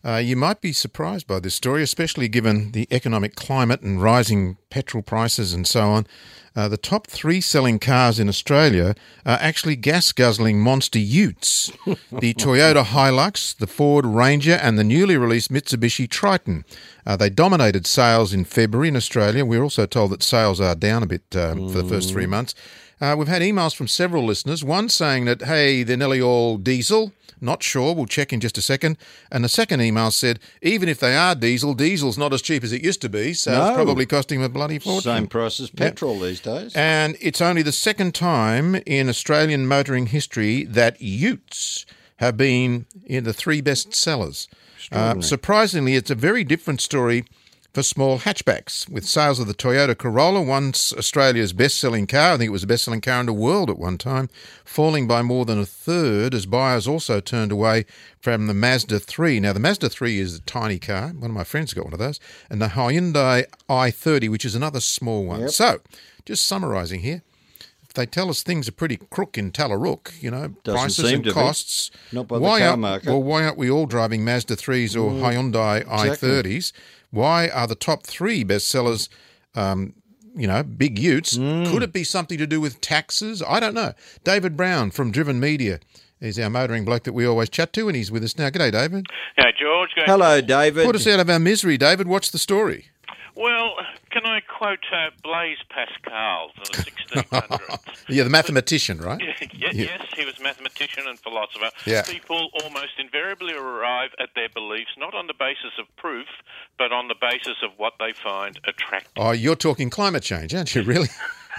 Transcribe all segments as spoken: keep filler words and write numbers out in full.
Uh, you might be surprised by this story, especially given the economic climate and rising petrol prices and so on. Uh, the top three selling cars in Australia are actually gas-guzzling monster utes. The Toyota Hilux, the Ford Ranger and the newly released Mitsubishi Triton. Uh, they dominated sales in February in Australia. We're also told that sales are down a bit um, mm. for the first three months. Uh, we've had emails from several listeners, one saying that, hey, they're nearly all diesel. Not sure, we'll check in just a second. And the second email said, even if they are diesel, diesel's not as cheap as it used to be, so no. It's probably costing them a bloody fortune. Same price as petrol yep. these days. And it's only the second time in Australian motoring history that utes have been in the three best sellers. Uh, surprisingly, it's a very different story for small hatchbacks, with sales of the Toyota Corolla, once Australia's best-selling car, I think it was the best-selling car in the world at one time, falling by more than a third as buyers also turned away from the Mazda three. Now, the Mazda three is a tiny car. One of my friends got one of those. And the Hyundai i thirty, which is another small one. Yep. So, just summarising here, if they tell us things are pretty crook in Talarook, you know, Doesn't prices seem and to costs, be. Not by the why car aren't, market. Well, why aren't we all driving Mazda threes or mm, Hyundai exactly. i thirties? Why are the top three bestsellers, um, you know, big utes? Mm. Could it be something to do with taxes? I don't know. David Brown from Driven Media is our motoring bloke that we always chat to, and he's with us now. G'day, David. Hey, George. Hello, David. Put us out of our misery, David. What's the story? Well, can I quote uh, Blaise Pascal from the sixteen hundreds? Yeah, the mathematician, right? Yeah, yeah, yeah. Yes, he was mathematician and philosopher. Yeah. People almost invariably arrive at their beliefs not on the basis of proof, but on the basis of what they find attractive. Oh, you're talking climate change, aren't you, really?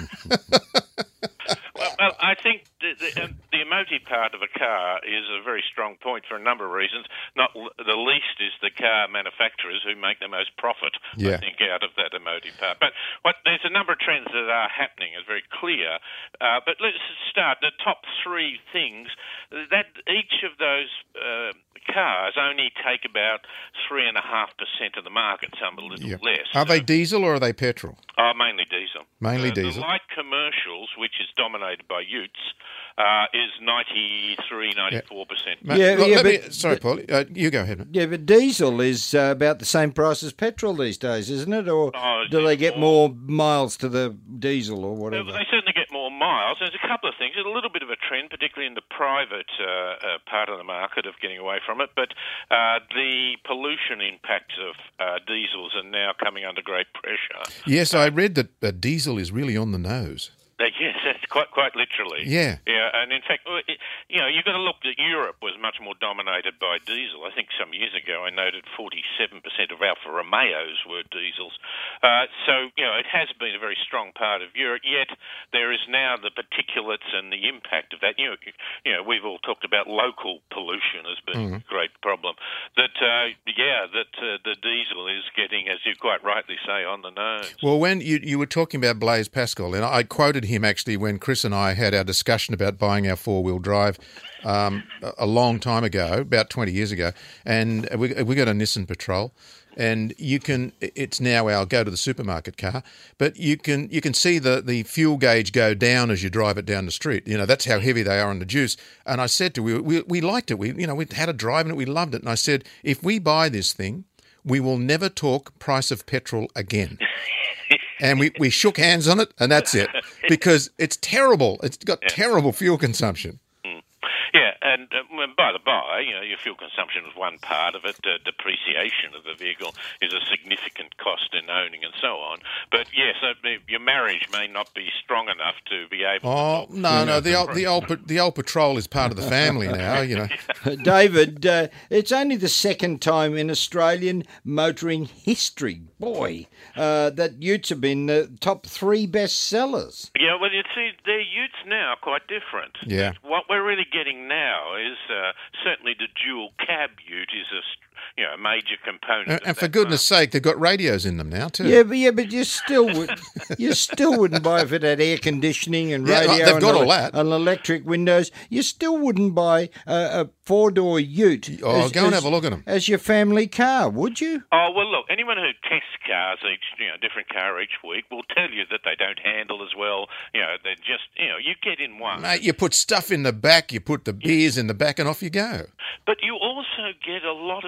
Well, well, I think the, the, um, the emotive part of a car is a very strong point for a number of reasons. Not l- the least is the car manufacturers who make the most profit, yeah. I think, out of that emotive part. But what, there's a number of trends that are happening. It's very clear. Uh, but let's start. The top three things, that each of those uh, cars only take about three point five percent of the market, some a little yep. less. Are they diesel or are they petrol? Oh, mainly diesel. Mainly uh, diesel. The light commercials, which is dominated by utes, uh, is ninety-three, ninety-four percent. Yeah, yeah, Look, yeah, me, but, sorry, Paul. Uh, you go ahead. Mate. Yeah, but diesel is uh, about the same price as petrol these days, isn't it? Or oh, do they get more, more miles to the diesel or whatever? They certainly get more miles. There's a couple of things. There's a little bit of a trend, particularly in the private uh, uh, part of the market, of getting away from it. But uh, the pollution impacts of uh, diesels are now coming under great pressure. Yes, I read that uh, diesel is really on the nose. Uh, yes, that's quite quite literally. Yeah. Yeah, and in fact, you know, you've got to look that Europe was much more dominated by diesel. I think some years ago I noted forty-seven percent of Alfa Romeos were diesels. Uh, so, you know, it has been a very strong part of Europe, yet there is now the particulates and the impact of that. You know, you know we've all talked about local pollution as being mm. a great problem. That, uh, yeah, that uh, the diesel is getting, as you quite rightly say, on the nose. Well, when you, you were talking about Blaise Pascal, and I quoted him actually when Chris and I had our discussion about buying our four-wheel drive um, a long time ago, about twenty years ago, and we, we got a Nissan Patrol, and you can, it's now our go to the supermarket car, but you can you can see the, the fuel gauge go down as you drive it down the street. You know, that's how heavy they are on the juice. And I said to we we, we liked it. We you know we had a drive in it. We loved it. And I said, if we buy this thing, we will never talk price of petrol again. And we, we shook hands on it, and that's it, because it's terrible. It's got yeah. terrible fuel consumption. Mm. Yeah, and uh, by the by, you know, your fuel consumption is one part of it. Uh, depreciation of the vehicle is a significant cost in owning and so on. But yes, uh, your marriage may not be strong enough to be able oh, to... Oh, no, no, the old, the, old, the old Patrol is part of the family now, you know. David, uh, it's only the second time in Australian motoring history, boy, uh, that utes have been the top three best sellers. Yeah, well, you see, their utes now are quite different. Yeah. What we're really getting now is uh, certainly the dual cab ute is a you know a major component. And, of and for that goodness' market. sake, they've got radios in them now too. Yeah, but yeah, but you still would, you still wouldn't buy if it had air conditioning and Yeah, radio they've and, got ele- all that. and electric windows. You still wouldn't buy a, a four-door ute. Oh, as, go and as, have a look at them. as your family car, would you? Oh, well, look, anyone who tests cars each, you know, different car each week will tell you that they don't handle as well. You know, they're just, you know, you get in one. Mate, you put stuff in the back, you put the beers in the back, and off you go. But you also get a lot of little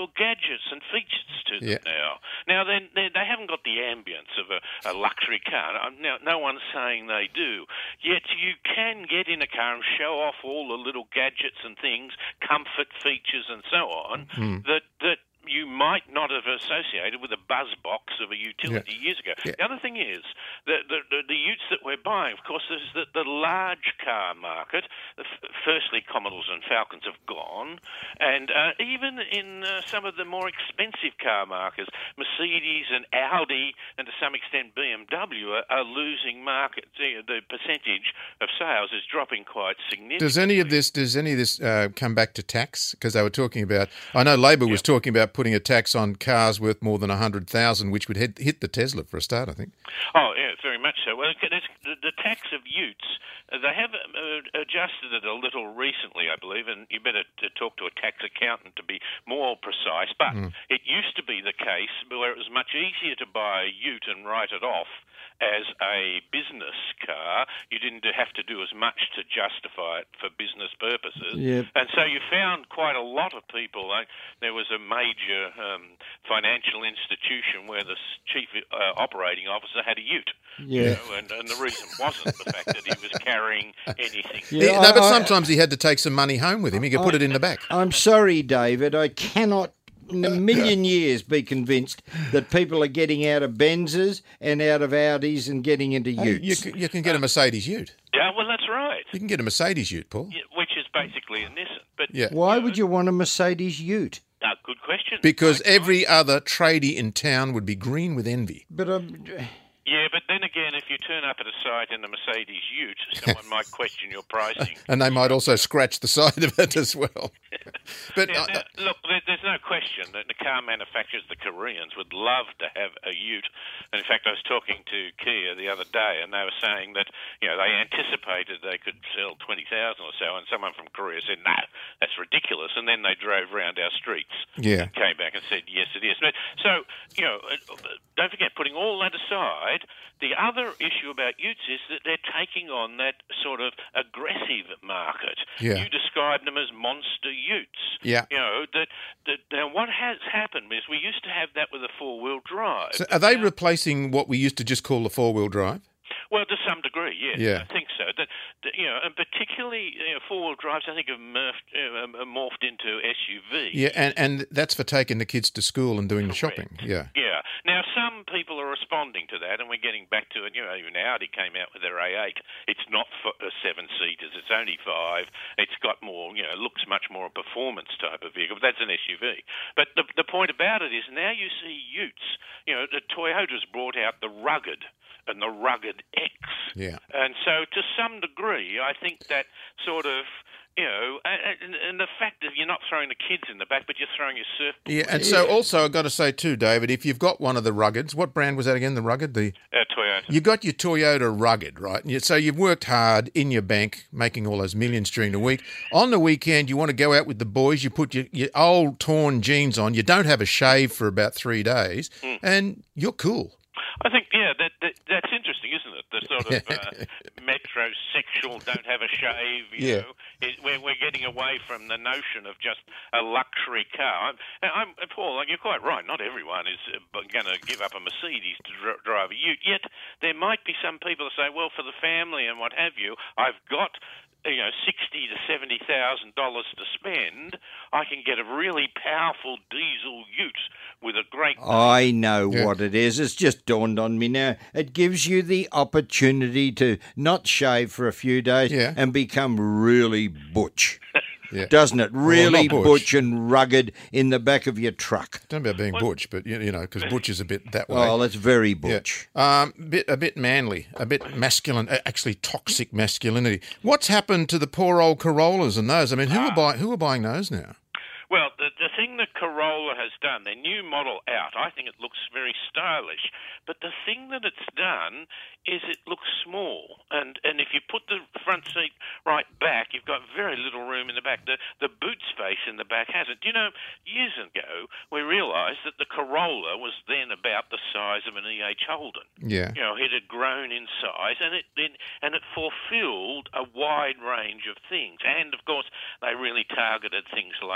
little gadgets and features to them Yeah. now. Now, then they, they haven't got the ambience of a, a luxury car. Now, no one's saying they do. Yet you can get in a car and show off all the little gadgets and things, comfort features and so on, Mm. that that you might not have associated with a buzz box of a utility years ago. Yeah. The other thing is that the, the, the utes that we're buying, of course, there's the, the large car market. The, firstly, Commodores and Falcons have gone, and uh, even in uh, some of the more expensive car markets, Mercedes and Audi, and to some extent B M W, are, are losing market. The, the percentage of sales is dropping quite significantly. Does any of this does any of this uh, come back to tax? Because they were talking about. I know Labor was talking about putting a tax on cars worth more than a hundred thousand, which would hit, hit the Tesla for a start. I think. Oh, yeah, very much so. Well, it's, the, the tax of utes, uh, they have uh, adjusted it a little recently, I believe, and you better t- talk to a tax accountant to be more precise. But Mm. it used to be the case where it was much easier to buy a ute and write it off as a business car. You didn't have to do as much to justify it for business purposes. Yep. And so you found quite a lot of people. Like there was a major um, financial institution where the s- chief uh, operating officer had a ute. Yeah. You know, and, and the reason wasn't the fact that he was carrying anything. Yeah, He- no, but I- I- sometimes he had to take some money home with him. He could put it in the back. I'm sorry, David. I cannot in a million years be convinced that people are getting out of Benzes and out of Audis and getting into You, utes. c- you can get a Mercedes Ute. Yeah, well, that's right. You can get a Mercedes Ute, Paul. Yeah, which is basically a Nissan. But Yeah. Why would you want a Mercedes ute? uh, good question. Because Right. every other tradie in town would be green with envy. But um, Yeah, but then again, if you turn up at a site in a Mercedes Ute, someone might question your pricing. And they might also scratch the side of it as well. But Now, uh, now, look, there, there's no question that the car manufacturers, the Koreans, would love to have a Ute. And in fact, I was talking to Kia the other day, and they were saying that you know they anticipated they could sell twenty thousand or so, and someone from Korea said, "No, that's ridiculous." And then they drove around our streets, Yeah. and came back and said, "Yes, it is." But, so you know, uh, don't forget, putting all that aside, the other issue about Utes is that they're taking on that sort of aggressive market. Yeah. You described them as monster Utes. Yeah. You know, that, that now what has happened is we used to have that with a four-wheel drive. so are they replacing what we used to just call the four-wheel drive? Well, to some degree, yes. Yeah. I think so. That, that, you know, and particularly you know, four-wheel drives, I think, have morphed, uh, morphed into S U Vs. Yeah, and, and that's for taking the kids to school and doing the Correct. shopping. Yeah. Yeah. Now, some people are responding to that, and we're getting back to it. You know, even Audi came out with their A eight. It's not for uh, seven-seaters. It's only five. It's got more, you know, looks much more a performance type of vehicle, but that's an S U V. But the, the point about it is now you see Utes. You know, the Toyota's brought out the Rugged and the Rugged X. Yeah. And so, to some degree, I think that sort of, you know, and, and the fact that you're not throwing the kids in the back, but you're throwing your surfboard. Yeah, and so also I've got to say too, David, if you've got one of the Ruggeds, what brand was that again, the Rugged? The Uh, Toyota. You got your Toyota Rugged, right? And you- So you've worked hard in your bank, making all those millions during the week. On the weekend, you want to go out with the boys, you put your, your old torn jeans on, you don't have a shave for about three days, Mm. and you're cool. I think, yeah, that, that that's interesting, isn't it? The sort of uh, metrosexual, don't have a shave, you Yeah. know. It, we're, we're getting away from the notion of just a luxury car. I'm, I'm, Paul, like, you're quite right. Not everyone is uh, going to give up a Mercedes to dr- drive a Ute. Yet there might be some people who say, well, for the family and what have you, I've got you know, sixty to seventy thousand dollars to spend, I can get a really powerful diesel Ute with a great. I know Yeah. what it is. It's just dawned on me now. It gives you the opportunity to not shave for a few days Yeah. and become really butch. Yeah. Doesn't it? Really not butch. butch and rugged in the back of your truck. Don't know about being butch, but you, you know, because butch is a bit that way. Oh, that's very Yeah. butch. Um, bit a bit manly, a bit masculine, uh, actually toxic masculinity. What's happened to the poor old Corollas and those? I mean, who are buying who are buying those now? Well, the, the thing that Corolla has done, their new model out, I think it looks very stylish. But the thing that it's done is it looks small. And and if you put the front seat right back, you've got very little room in the back. The the boot space in the back hasn't. You know, years ago, we realised that the Corolla was then about the size of an E H Holden. Yeah. You know, it had grown in size, and it then and it fulfilled a wide range of things. And of course, they really targeted things like uh, the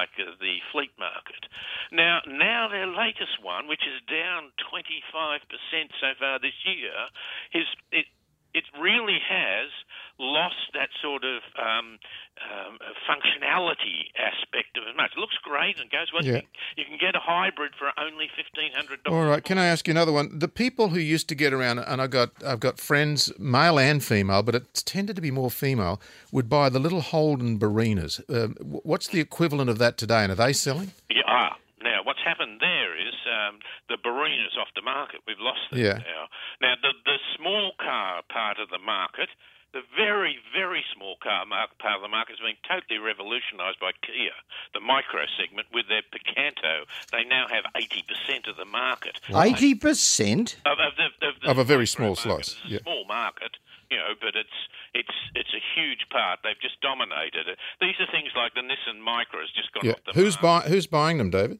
the fleet market. Now, now their latest one, which is down twenty-five percent so far this year, is it. It really has lost that sort of um, um, functionality aspect of it much. It looks great and goes well. Yeah. You can get a hybrid for only fifteen hundred dollars. All right, can I ask you another one? The people who used to get around, and I got, I've got friends, male and female, but it tended to be more female, would buy the little Holden Barinas. Um, what's the equivalent of that today, and are they selling? Yeah. Ah. Now, what's happened there is um, the Barina's off the market. We've lost them Yeah. now. Now, the, the small car part of the market, the very, very small car market, part of the market has been totally revolutionised by Kia, the micro segment, with their Picanto. They now have eighty percent of the market. eighty percent? Of, of, the, of, the Of a very micro small market. slice, It's a yeah. small market, you know, but it's it's it's a huge part. They've just dominated it. These are things like the Nissan Micra has just gone Yeah. off the Who's market. buy, Who's buying them, David?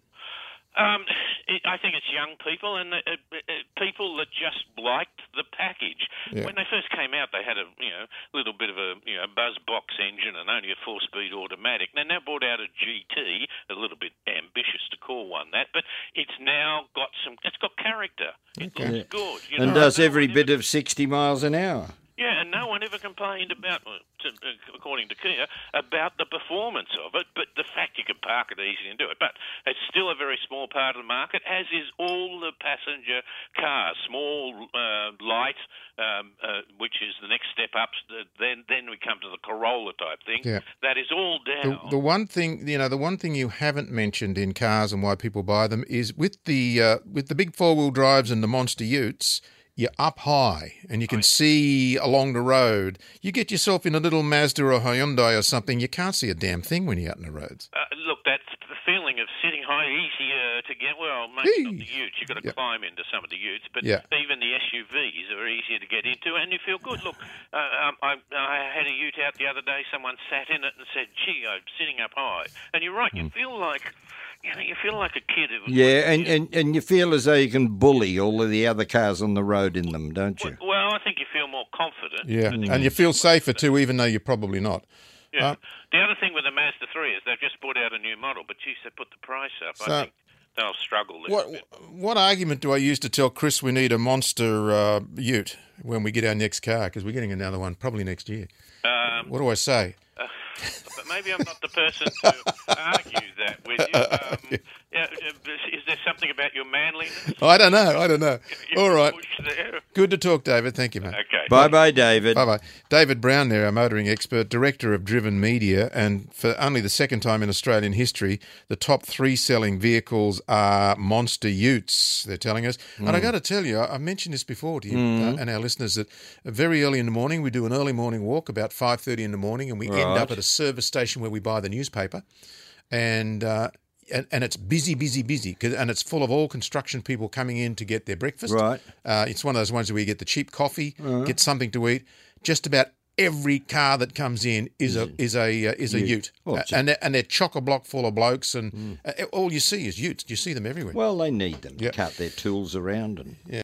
Um, it, I think it's young people and uh, uh, people that just liked the package. Yeah. When they first came out, they had a you know little bit of a you know buzz box engine and only a four-speed automatic. They now brought out a G T, a little bit ambitious to call one that, but it's now got some. It's got character. It Okay. looks good. You And know, does no every one bit ever- of sixty miles an hour. Yeah, and no one ever complained about, uh, to, uh, according to Kia, about the performance of it, but the fact you can park it easy and do it. But it's still a very small part of the market, as is all the passenger cars, small, uh, light, um, uh, which is the next step up. Then, then we come to the Corolla type thing. Yeah. That is all The, down. the one thing, you know, the one thing you haven't mentioned in cars and why people buy them is with the uh, with the big four-wheel drives and the monster utes, you're up high and you can see along the road. You get yourself in a little Mazda or Hyundai or something, you can't see a damn thing when you're out in the roads. Uh, look, that's the feeling of sitting high, easier to get. Well, maybe not the Hey. utes. You've got to Yeah. climb into some of the utes, but Yeah. even the S U Vs are easier to get into, and you feel good. Look, uh, um, I, I had a ute out the other day. Someone sat in it and said, "Gee, I'm sitting up high." And you're right. You feel like, you know, you feel like a kid. Who was Yeah, and, and, and you feel as though you can bully all of the other cars on the road in them, don't you? Well, I think you feel more confident. Yeah, but- and you feel safer too, even though you're probably not. Yeah. Uh, the other thing with the Mazda three is they've just brought out a new model, but geez, they put the price up. So- I think they'll struggle there. What a bit. what argument do I use to tell Chris we need a monster uh, ute when we get our next car? Because we're getting another one probably next year. Um, What do I say? Uh, but maybe I'm not the person to argue that with you. Um, yeah, is there something about your manliness? I don't know. I don't know. You All right. push there? Good to talk, David. Thank you, mate. Okay. Bye-bye, David. Bye bye. David Brown there, our motoring expert, director of Driven Media, and for only the second time in Australian history, the top three selling vehicles are monster utes, they're telling us. And I got to tell you, I I mentioned this before to you uh, and our listeners that very early in the morning, we do an early morning walk about five thirty in the morning, and we end Right. up at a service station where we buy the newspaper. And uh, and, and it's busy, busy, busy, 'cause- and it's full of all construction people coming in to get their breakfast. Right. Uh, it's one of those ones where you get the cheap coffee, get something to eat. Just about every car that comes in is a is a uh, is a ute, Well, Uh, it's a- and they're, and they're chock a block full of blokes, and uh, all you see is utes. You see them everywhere. Well, they need them Yeah. to cart their tools around and